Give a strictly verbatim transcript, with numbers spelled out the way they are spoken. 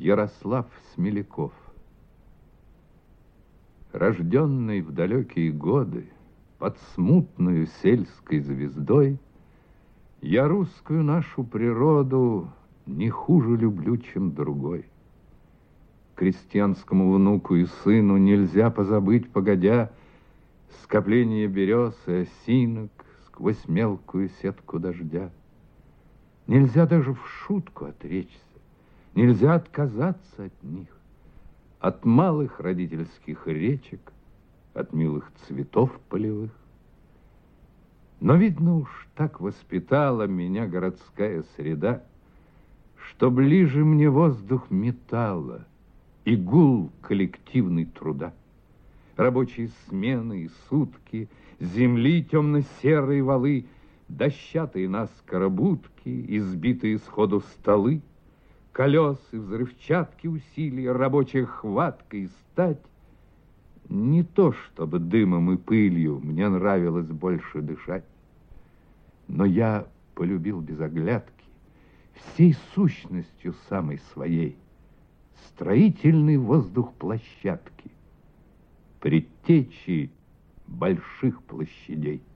Ярослав Смеляков. Рожденный в далекие годы под смутную сельской звездой, я русскую нашу природу не хуже люблю, чем другой. Крестьянскому внуку и сыну нельзя позабыть, погодя, скопление берез и осинок сквозь мелкую сетку дождя. Нельзя даже в шутку отречься, нельзя отказаться от них, от малых родительских речек, от милых цветов полевых. Но, видно уж, так воспитала меня городская среда, что ближе мне воздух металла и гул коллективной труда. Рабочие смены и сутки, земли темно-серые валы, дощатые наскоро будки, избитые сходу столы, колесы, взрывчатки усилия, рабочая хватка и стать. Не то, чтобы дымом и пылью мне нравилось больше дышать, но я полюбил без оглядки, всей сущностью самой своей, строительный воздух площадки, предтечи больших площадей.